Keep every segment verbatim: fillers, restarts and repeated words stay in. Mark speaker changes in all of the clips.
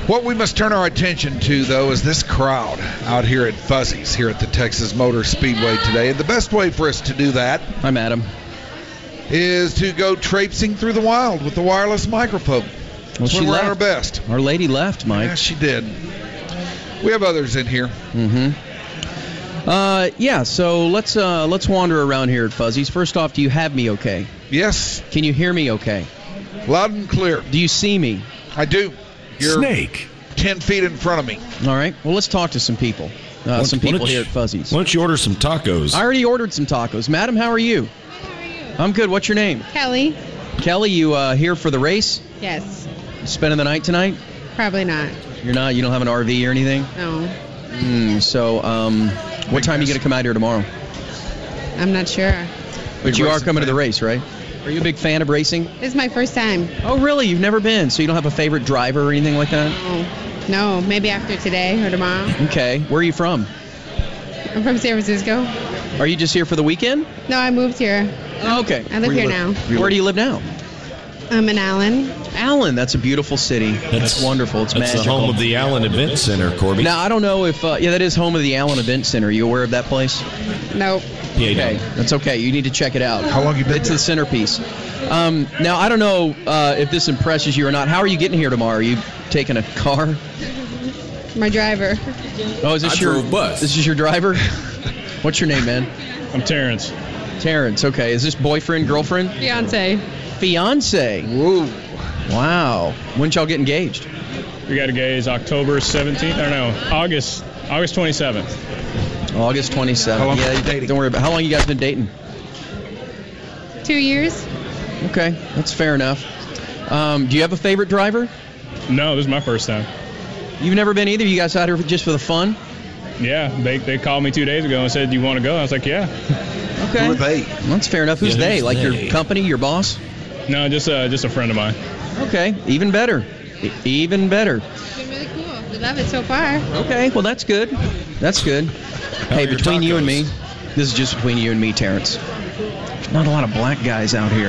Speaker 1: What we must turn our attention to, though, is this crowd out here at Fuzzy's here at the Texas Motor Speedway today. And the best way for us to do that
Speaker 2: I'm Adam.
Speaker 1: is to go traipsing through the wild with the wireless microphone.
Speaker 2: Well,
Speaker 1: That's
Speaker 2: she
Speaker 1: when we're
Speaker 2: left.
Speaker 1: at our best.
Speaker 2: Our lady left, Mike.
Speaker 1: Yeah, she did. We have others in here.
Speaker 2: Mm-hmm. Uh, yeah, so let's uh, let's wander around here at Fuzzy's. First off, do you have me okay?
Speaker 1: Yes.
Speaker 2: Can you hear me okay?
Speaker 1: Loud and clear.
Speaker 2: Do you see me?
Speaker 1: I do. You're
Speaker 3: Snake.
Speaker 1: ten feet in front of me.
Speaker 2: All right. Well, let's talk to some people. Uh, some
Speaker 3: Why
Speaker 2: people
Speaker 3: don't you-
Speaker 2: here at Fuzzy's.
Speaker 3: Why don't you order some tacos?
Speaker 2: I already ordered some tacos. Madam, how are you?
Speaker 4: How are you?
Speaker 2: I'm good. What's your name?
Speaker 4: Kelly?
Speaker 2: Kelly, you uh, here for the race?
Speaker 4: Yes.
Speaker 2: Spending the night tonight?
Speaker 4: Probably not.
Speaker 2: You're not? You don't have an R V or anything?
Speaker 4: No.
Speaker 2: Mm, so, um, what time are you going to come out here tomorrow?
Speaker 4: I'm not sure.
Speaker 2: But you are
Speaker 1: racing
Speaker 2: coming to the
Speaker 1: fan.
Speaker 2: race, right? Are you a big fan of racing?
Speaker 4: This is my first time.
Speaker 2: Oh, really? You've never been? So you don't have a favorite driver or anything like that?
Speaker 4: Oh. No, maybe after today or tomorrow.
Speaker 2: Okay. Where are you from?
Speaker 4: I'm from San Francisco.
Speaker 2: Are you just here for the weekend?
Speaker 4: No, I moved here.
Speaker 2: Oh, okay.
Speaker 4: I live
Speaker 1: Where
Speaker 4: here
Speaker 1: you
Speaker 4: now.
Speaker 1: live?
Speaker 2: Where do you live now?
Speaker 4: I'm in Allen.
Speaker 2: Allen. That's a beautiful city. That's, wonderful. It's
Speaker 3: That's
Speaker 2: magical.
Speaker 3: the home of the Allen Event Center, Corby.
Speaker 2: Now, I don't know if... Uh, yeah, that is home of the Allen Event Center. Are you aware of that place?
Speaker 4: Nope.
Speaker 3: Yeah, you
Speaker 2: Okay,
Speaker 3: don't.
Speaker 2: that's okay. You need to check it out.
Speaker 1: How long you been
Speaker 2: It's
Speaker 1: there?
Speaker 2: the centerpiece. Um, now, I don't know uh, if this impresses you or not. How are you getting here tomorrow? Are you taking a car?
Speaker 4: My driver.
Speaker 2: Oh, is this
Speaker 5: I
Speaker 2: your
Speaker 5: drove bus.
Speaker 2: This is your driver? What's your name, man?
Speaker 6: I'm Terrence.
Speaker 2: Terrence. Okay. Is this boyfriend, girlfriend?
Speaker 4: Fiance.
Speaker 2: Fiance.
Speaker 1: Whoa.
Speaker 2: Wow. When y'all get engaged?
Speaker 6: We got engaged October seventeenth, or no, August, August twenty-seventh.
Speaker 2: August twenty-seventh.
Speaker 1: How long
Speaker 2: yeah,
Speaker 1: you dating?
Speaker 2: Don't worry about. How long you guys been dating?
Speaker 4: Two years.
Speaker 2: Okay, that's fair enough. Um, do you have a favorite driver?
Speaker 6: No, this is my first time.
Speaker 2: You've never been either. You guys out here just for the fun?
Speaker 6: Yeah, they, they called me two days ago and said, do you want to go? I was like, yeah.
Speaker 2: Okay.
Speaker 1: Who are they?
Speaker 2: Well, that's fair enough. Who's
Speaker 3: Yeah,
Speaker 2: they?
Speaker 3: who's
Speaker 2: Like
Speaker 3: they?
Speaker 2: your company, your boss?
Speaker 6: No, just uh, just a friend of mine.
Speaker 2: Okay, even better. E- even better.
Speaker 4: It's been really cool. We love it so far.
Speaker 2: Okay, well that's good. That's good.
Speaker 3: How
Speaker 2: Hey,
Speaker 3: are your
Speaker 2: between you and
Speaker 3: tacos?
Speaker 2: me, this is just between you and me, Terrence. There's not a lot of black guys out here.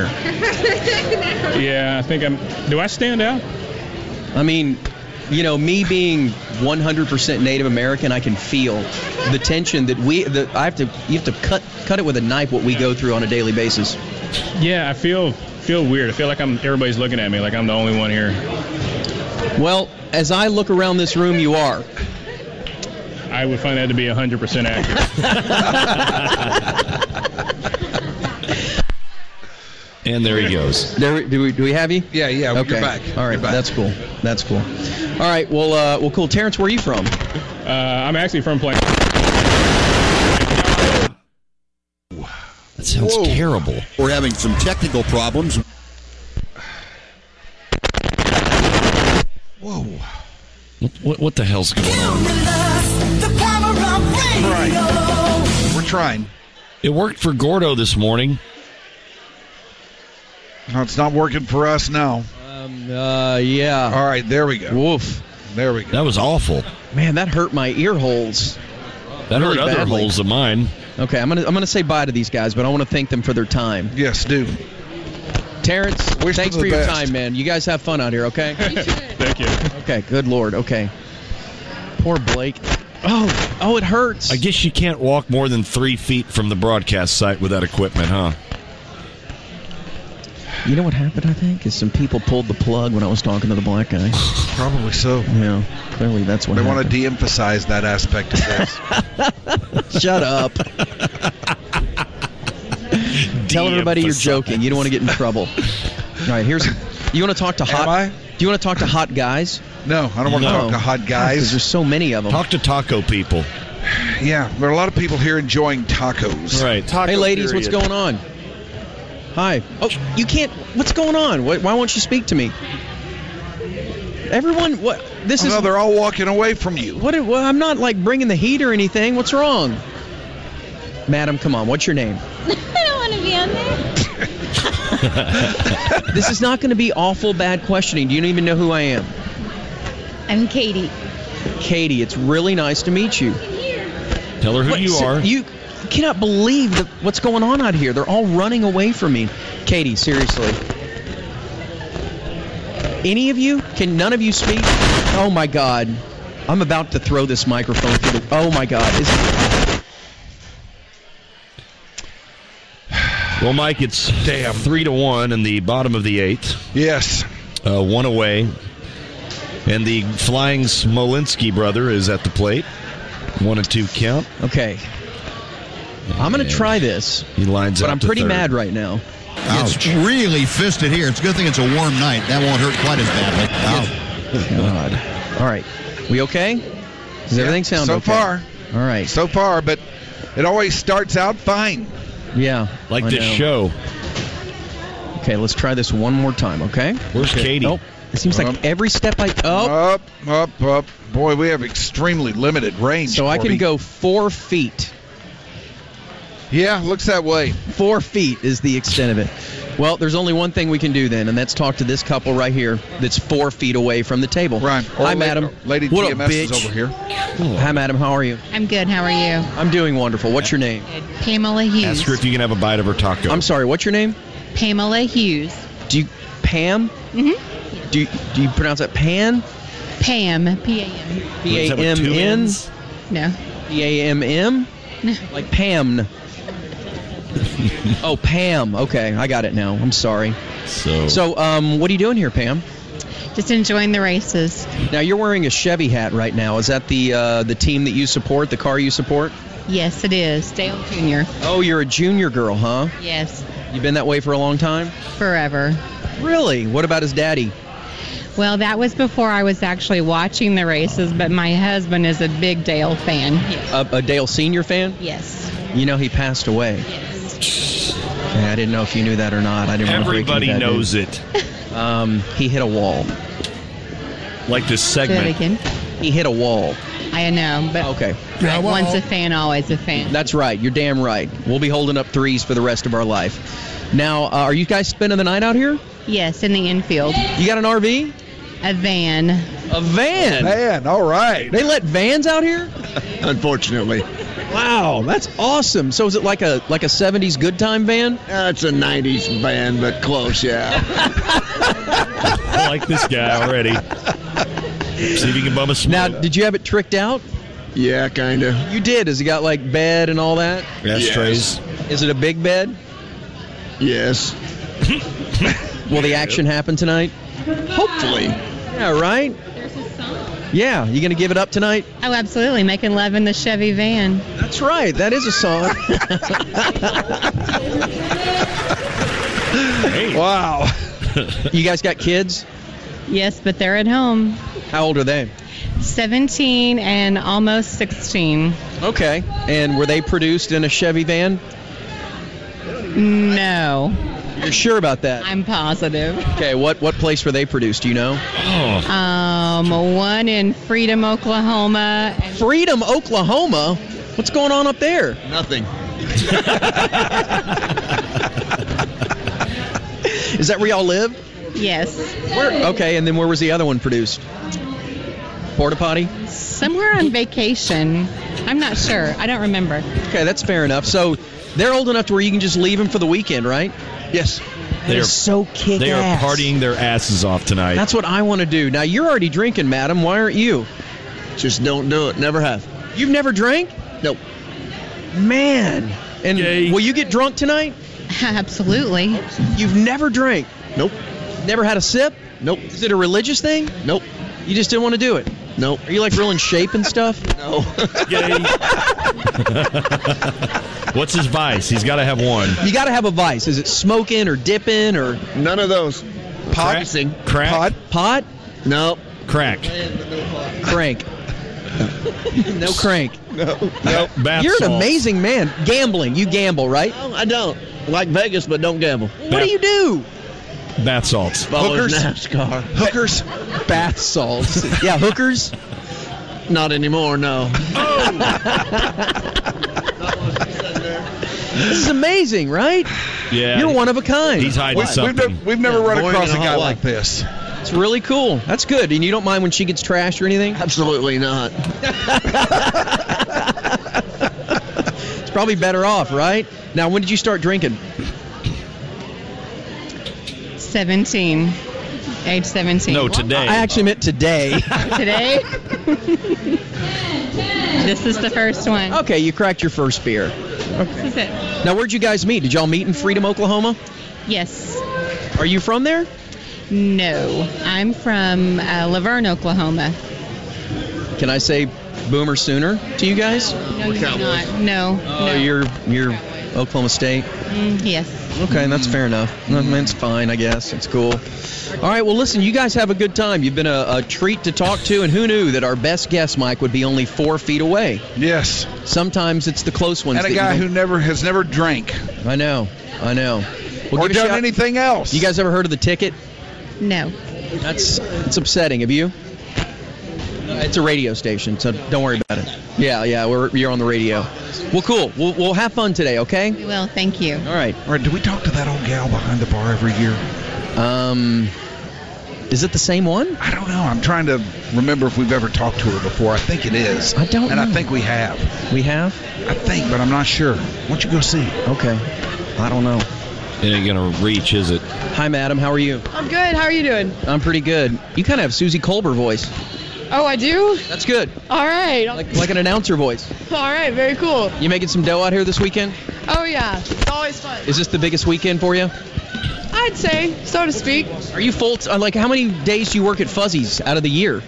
Speaker 6: Yeah, I think I'm. Do I stand out?
Speaker 2: I mean, you know, me being one hundred percent Native American, I can feel the tension that we. The, I have to. You have to cut cut it with a knife. What we go through on a daily basis.
Speaker 6: Yeah, I feel feel weird. I feel like I'm. Everybody's looking at me like I'm the only one here.
Speaker 2: Well, as I look around this room, you are.
Speaker 6: I would find that to be one hundred percent accurate.
Speaker 3: And there he goes.
Speaker 2: There, do we do we have you?
Speaker 1: Yeah, yeah.
Speaker 2: Okay.
Speaker 1: You're back.
Speaker 2: All right,
Speaker 1: You're back.
Speaker 2: that's cool. That's cool. All right. Well, uh, well, cool. Terrence, where are you from?
Speaker 6: Uh, I'm actually from Plain.
Speaker 3: That sounds
Speaker 1: Whoa.
Speaker 3: terrible.
Speaker 7: We're having some technical problems.
Speaker 1: Whoa.
Speaker 3: What, what, what the hell's going on?
Speaker 1: Right. We're trying.
Speaker 3: It worked for Gordo this morning.
Speaker 1: No, it's not working for us now.
Speaker 2: Um, uh, yeah.
Speaker 1: All right, there we go.
Speaker 2: Woof.
Speaker 1: There we go.
Speaker 3: That was awful.
Speaker 2: Man, that hurt my ear holes.
Speaker 3: That
Speaker 2: Really
Speaker 3: hurt other
Speaker 2: badly.
Speaker 3: holes of mine.
Speaker 2: Okay, I'm gonna I'm gonna say bye to these guys, but I want to thank them for their time.
Speaker 1: Yes, do.
Speaker 2: Terrence,
Speaker 1: Wish
Speaker 2: thanks
Speaker 1: them
Speaker 2: for
Speaker 1: the
Speaker 2: your
Speaker 1: best.
Speaker 2: time, man. You guys have fun out here, okay?
Speaker 6: Thank you.
Speaker 2: Okay, good Lord. Okay. Poor Blake. Oh, oh, it hurts.
Speaker 3: I guess you can't walk more than three feet from the broadcast site with that equipment, huh?
Speaker 2: You know what happened, I think, is some people pulled the plug when I was talking to the black guy.
Speaker 1: Probably so.
Speaker 2: Yeah, clearly that's what
Speaker 1: They want to
Speaker 2: happened.
Speaker 1: de-emphasize that aspect of this.
Speaker 2: Shut up. Tell everybody you're joking. You don't want to get in trouble. All right, here's... You want to talk to hot...
Speaker 1: Am I?
Speaker 2: Do you want to talk to hot guys?
Speaker 1: No, I don't want to
Speaker 3: No.
Speaker 1: talk to hot
Speaker 2: Because
Speaker 1: guys.
Speaker 2: there's so many of them.
Speaker 3: Talk to taco people.
Speaker 1: Yeah, there are a lot of people here enjoying tacos.
Speaker 3: Right.
Speaker 2: Hey, ladies, what's going on? Hi. Oh, you can't... What's going on? Why, why won't you speak to me? Everyone... What? This
Speaker 1: Oh,
Speaker 2: is...
Speaker 1: no, they're all walking away from you.
Speaker 2: What? Well, I'm not, like, bringing the heat or anything. What's wrong? Madam, come on. What's your name?
Speaker 8: I don't want to be on there.
Speaker 2: This is not going to be awful bad questioning. Do you even know who I am?
Speaker 8: I'm Katie.
Speaker 2: Katie, it's really nice to meet you.
Speaker 3: Tell her who
Speaker 2: What,
Speaker 3: you
Speaker 2: so
Speaker 3: are.
Speaker 2: You cannot believe the, what's going on out here. They're all running away from me. Katie, seriously. Any of you? Can none of you speak? Oh, my God. I'm about to throw this microphone through the... Oh, my God. Is it...
Speaker 3: Well, Mike, it's
Speaker 1: Damn.
Speaker 3: three to one in the bottom of the eighth.
Speaker 1: Yes.
Speaker 3: Uh, one away. And the flying Smolinski brother is at the plate. One and two count.
Speaker 2: Okay. I'm going to try this,
Speaker 3: He lines
Speaker 2: but
Speaker 3: up
Speaker 2: I'm
Speaker 3: to
Speaker 2: pretty
Speaker 3: third.
Speaker 2: mad right now.
Speaker 7: It's really fisted here. It's a good thing it's a warm night. That won't hurt quite as badly.
Speaker 2: God. All right. We okay? Does everything sound
Speaker 1: so
Speaker 2: okay?
Speaker 1: far.
Speaker 2: All right.
Speaker 1: So far, but it always starts out fine.
Speaker 2: Yeah.
Speaker 3: Like
Speaker 2: I
Speaker 3: this
Speaker 2: know.
Speaker 3: show.
Speaker 2: Okay, let's try this one more time, okay?
Speaker 3: Where's Katie?
Speaker 2: Oh, it seems like
Speaker 1: Um,
Speaker 2: every step I... Oh,
Speaker 1: Up, up, up. Boy, we have extremely limited range.
Speaker 2: so I can
Speaker 1: Corby.
Speaker 2: go four feet.
Speaker 1: Yeah, looks that way.
Speaker 2: Four feet is the extent of it. Well, there's only one thing we can do then, and that's talk to this couple right here that's four feet away from the table.
Speaker 1: Right.
Speaker 2: Hi, madam.
Speaker 1: Lady
Speaker 2: What
Speaker 1: T
Speaker 2: a
Speaker 1: M S is
Speaker 2: bitch.
Speaker 1: over here.
Speaker 2: Hi, madam. How are you?
Speaker 4: I'm good. How are you?
Speaker 2: I'm doing wonderful. What's your name?
Speaker 4: Pamela Hughes.
Speaker 3: Ask her if you can have a bite of her taco.
Speaker 2: I'm sorry. What's your name?
Speaker 4: Pamela Hughes.
Speaker 2: Do you Pam?
Speaker 4: Mm-hmm.
Speaker 2: Do you, do you pronounce that Pan?
Speaker 4: Pam. P A M.
Speaker 2: P
Speaker 3: Is
Speaker 2: A
Speaker 3: that with
Speaker 2: M
Speaker 3: two
Speaker 2: N?
Speaker 3: N's?
Speaker 4: No.
Speaker 2: P A M M?
Speaker 4: No.
Speaker 2: Like Pam. Oh, Pam. Okay, I got it now. I'm sorry.
Speaker 3: So,
Speaker 2: So, um, what are you doing here, Pam?
Speaker 4: Just enjoying the races.
Speaker 2: Now, you're wearing a Chevy hat right now. Is that the uh, the team that you support, the car you support?
Speaker 4: Yes, it is. Dale Junior
Speaker 2: Oh, you're a junior girl, huh?
Speaker 4: Yes.
Speaker 2: You've been that way for a long time?
Speaker 4: Forever.
Speaker 2: Really? What about his daddy?
Speaker 4: Well, that was before I was actually watching the races, but my husband is a big Dale fan. Yes.
Speaker 2: A, a Dale Senior fan?
Speaker 4: Yes.
Speaker 2: You know he passed away.
Speaker 4: Yes.
Speaker 2: Okay, I didn't know if you knew that or not. I didn't want to break
Speaker 3: everybody
Speaker 2: you that
Speaker 3: knows
Speaker 2: news.
Speaker 3: it.
Speaker 2: Um, he hit a wall.
Speaker 3: Like this
Speaker 4: Say that
Speaker 3: segment.
Speaker 4: again.
Speaker 2: He hit a wall.
Speaker 4: I know, but
Speaker 2: Okay.
Speaker 4: right, once a fan, always a fan.
Speaker 2: That's right. You're damn right. We'll be holding up threes for the rest of our life. Now, uh, are you guys spending the night out here?
Speaker 4: Yes, in the infield.
Speaker 2: You got an R V?
Speaker 4: A van.
Speaker 2: A van?
Speaker 1: Man, all right.
Speaker 2: They let vans out here?
Speaker 5: Unfortunately.
Speaker 2: Wow, that's awesome. So is it like a like a seventies good time van?
Speaker 5: Uh, it's a nineties band, but close, yeah.
Speaker 3: I like this guy already. See if you can bum a smoke.
Speaker 2: Now, did you have it tricked out?
Speaker 5: Yeah, kind of.
Speaker 2: You did. Has it got like bed and all that?
Speaker 3: Ashtrays.
Speaker 2: Is it a big bed?
Speaker 5: Yes.
Speaker 2: Will the action happen tonight?
Speaker 5: Hopefully.
Speaker 2: Yeah, right?
Speaker 4: There's his song.
Speaker 2: Yeah, you going to give it up tonight?
Speaker 4: Oh, absolutely. Making love in the Chevy van.
Speaker 2: That's right. That is a song.
Speaker 3: Hey.
Speaker 1: Wow.
Speaker 2: You guys got kids?
Speaker 4: Yes, but they're at home.
Speaker 2: How old are they?
Speaker 4: seventeen and almost sixteen.
Speaker 2: Okay. And were they produced in a Chevy van?
Speaker 4: No,
Speaker 2: You're sure about that?
Speaker 4: I'm positive.
Speaker 2: Okay, what, what place were they produced? Do you know?
Speaker 3: Oh,
Speaker 4: Um, one in Freedom, Oklahoma. And
Speaker 2: Freedom, Oklahoma? What's going on up there?
Speaker 5: Nothing.
Speaker 2: Is that where y'all live?
Speaker 4: yes,
Speaker 2: Where? Okay, and then where was the other one produced? Porta Potty?
Speaker 4: somewhere on vacation. I'm not sure. I don't remember.
Speaker 2: Okay, that's fair enough. So they're old enough to where you can just leave them for the weekend, right?
Speaker 1: Yes.
Speaker 2: That
Speaker 3: They
Speaker 2: is
Speaker 3: are-
Speaker 2: so kick
Speaker 3: they are
Speaker 2: ass.
Speaker 3: partying their asses off tonight.
Speaker 2: That's what I want to do. Now, you're already drinking, madam. Why aren't you?
Speaker 5: Just don't do it. Never have.
Speaker 2: You've never drank?
Speaker 5: Nope.
Speaker 2: Man. And
Speaker 3: Yay.
Speaker 2: will you get drunk tonight?
Speaker 4: Absolutely.
Speaker 2: You've never drank?
Speaker 5: Nope.
Speaker 2: Never had a sip?
Speaker 5: Nope.
Speaker 2: Is it a religious thing?
Speaker 5: Nope.
Speaker 2: You just didn't want to do it?
Speaker 5: Nope.
Speaker 2: Are you like real in shape and stuff?
Speaker 5: No.
Speaker 3: Yay. What's his vice? He's got to have one.
Speaker 2: You got to have a vice. Is it smoking or dipping or
Speaker 5: None of those. Practicing.
Speaker 3: Crack?
Speaker 1: Pod?
Speaker 2: pot?
Speaker 5: Nope.
Speaker 3: Crack.
Speaker 2: Crank. No crank.
Speaker 5: No.
Speaker 3: Nope. Bath
Speaker 2: You're an
Speaker 3: salts.
Speaker 2: amazing man. Gambling. You gamble, right?
Speaker 5: No, I don't. I like Vegas, but don't gamble.
Speaker 2: What do you do?
Speaker 3: Bath salts.
Speaker 5: Follow
Speaker 1: Hookers?
Speaker 5: NASCAR.
Speaker 1: Hookers?
Speaker 2: Bath salts. Yeah, hookers.
Speaker 5: Not anymore, no.
Speaker 2: This is amazing, right?
Speaker 3: Yeah.
Speaker 2: You're one of a kind.
Speaker 3: He's hiding
Speaker 1: We've, we've,
Speaker 3: something.
Speaker 1: never, we've never
Speaker 5: Yeah,
Speaker 1: run
Speaker 5: boring
Speaker 1: across a
Speaker 5: and a
Speaker 1: guy
Speaker 5: hot
Speaker 1: like
Speaker 5: wife.
Speaker 1: this.
Speaker 2: It's really cool. That's good. And you don't mind when she gets trashed or anything?
Speaker 5: Absolutely not.
Speaker 2: It's probably better off, right? Now, when did you start drinking?
Speaker 4: seventeen. age seventeen.
Speaker 3: No, today.
Speaker 2: I actually meant today.
Speaker 4: Today? This is the first one.
Speaker 2: Okay, you cracked your first beer.
Speaker 4: This is it.
Speaker 2: Now, where'd you guys meet? Did y'all meet in Freedom, Oklahoma?
Speaker 4: Yes.
Speaker 2: Are you from there?
Speaker 4: No. I'm from uh, Laverne, Oklahoma.
Speaker 2: Can I say Boomer Sooner to you guys?
Speaker 4: No, you're not. No.
Speaker 2: Oh,
Speaker 4: no.
Speaker 2: you're you're Oklahoma State.
Speaker 4: Mm, yes.
Speaker 2: Okay, that's fair enough. I mean, it's fine, I guess. It's cool. All right, well, listen, you guys have a good time. You've been a, a treat to talk to, and who knew that our best guest, Mike, would be only four feet away?
Speaker 1: Yes.
Speaker 2: Sometimes it's the close ones.
Speaker 1: And a
Speaker 2: that
Speaker 1: guy
Speaker 2: you
Speaker 1: who
Speaker 2: don't-
Speaker 1: never has never drank
Speaker 2: I know, I know. Well,
Speaker 1: or
Speaker 2: give a
Speaker 1: done
Speaker 2: shout-
Speaker 1: anything else.
Speaker 2: You guys ever heard of The Ticket?
Speaker 4: No.
Speaker 2: That's it's upsetting. Have you? It's a radio station, so don't worry about it. Yeah, yeah, we're you're on the radio. Well, cool. We'll we'll have fun today, okay?
Speaker 4: We will. Thank you.
Speaker 2: All right.
Speaker 1: All right, do we talk to that old gal behind the bar every year?
Speaker 2: Um, is it the same one?
Speaker 1: I don't know. I'm trying to remember if we've ever talked to her before. I think it is.
Speaker 2: I don't
Speaker 1: And
Speaker 2: know.
Speaker 1: I think we have.
Speaker 2: We have?
Speaker 1: I think, but I'm not sure. Why don't you go see?
Speaker 2: Okay. I don't know.
Speaker 3: It ain't going to reach, is it?
Speaker 2: Hi, madam. How are you?
Speaker 9: I'm good. How are you doing?
Speaker 2: I'm pretty good. You kind of have Susie Colbert voice.
Speaker 9: Oh, I do?
Speaker 2: That's good.
Speaker 9: All right.
Speaker 2: Like like an announcer voice.
Speaker 9: All right. Very cool.
Speaker 2: You making some dough out here this weekend?
Speaker 9: Oh, yeah. It's always fun.
Speaker 2: Is this the biggest weekend for you?
Speaker 9: I'd say, so to speak.
Speaker 2: Are you full? T- like, how many days do you work at Fuzzy's out of the year?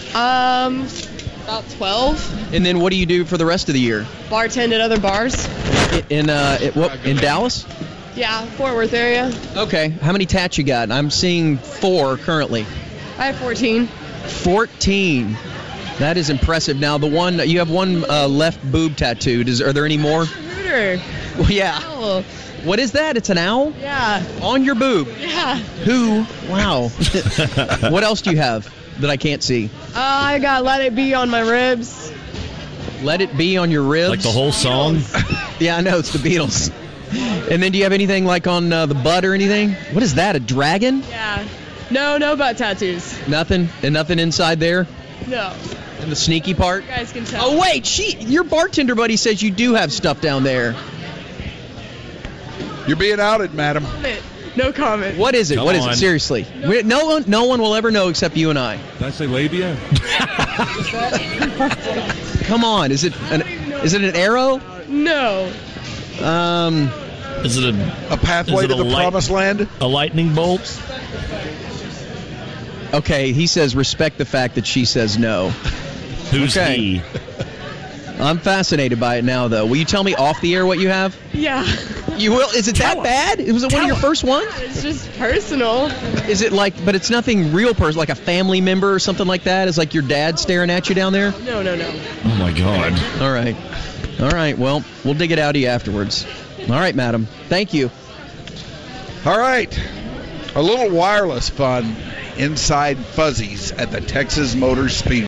Speaker 9: Um, about twelve.
Speaker 2: And then what do you do for the rest of the year?
Speaker 9: Bartend at other bars.
Speaker 2: I- In uh, it, what, in Dallas?
Speaker 9: Yeah, Fort Worth area.
Speaker 2: Okay. How many tats you got? I'm seeing four currently.
Speaker 9: I have fourteen.
Speaker 2: fourteen. That is impressive. Now, the one you have one uh, left boob tattooed. Is are there any more?
Speaker 9: Hooter.
Speaker 2: Well, yeah.
Speaker 9: Owl.
Speaker 2: What is that? It's an owl
Speaker 9: Yeah.
Speaker 2: on your boob.
Speaker 9: Yeah.
Speaker 2: Who? Wow. What else do you have that I can't see?
Speaker 9: Uh, I got Let It Be on my ribs.
Speaker 2: Let It Be on your ribs.
Speaker 3: Like the whole song?
Speaker 2: Yeah, I know it's the Beatles. And then do you have anything like on uh, the butt or anything? What is that? A dragon?
Speaker 9: Yeah. No, no butt tattoos.
Speaker 2: Nothing. And nothing inside there.
Speaker 9: No.
Speaker 2: And the sneaky part.
Speaker 9: You guys can tell.
Speaker 2: Oh wait, she. Your bartender buddy says you do have stuff down there.
Speaker 1: You're being outed, madam.
Speaker 9: Comment. No comment.
Speaker 2: What is it?
Speaker 3: Come
Speaker 2: What is
Speaker 3: on.
Speaker 2: it? Seriously. We, no one, no one will ever know except you and I.
Speaker 10: Did I say labia?
Speaker 2: Come on. Is it an? Is it an arrow?
Speaker 9: No.
Speaker 2: Um.
Speaker 3: Is it a,
Speaker 1: A pathway
Speaker 3: Is it
Speaker 1: to
Speaker 3: a
Speaker 1: the
Speaker 3: light-
Speaker 1: promised land?
Speaker 3: a lightning bolt?
Speaker 2: Okay. He says respect the fact that she says no.
Speaker 3: Who's
Speaker 2: Okay.
Speaker 3: he?
Speaker 2: I'm fascinated by it now, though. Will you tell me off the air what you have?
Speaker 9: Yeah.
Speaker 2: You will. Is it that bad? Was it one of your first ones?
Speaker 9: It's just personal.
Speaker 2: Is it like? But it's nothing real person, like a family member or something like that. Is like your dad staring at you down there?
Speaker 9: No, no, no.
Speaker 3: Oh, my God.
Speaker 2: All right. All right. Well, we'll dig it out of you afterwards. All right, madam. Thank you.
Speaker 1: All right. A little wireless fun inside Fuzzy's at the Texas Motor Speedway.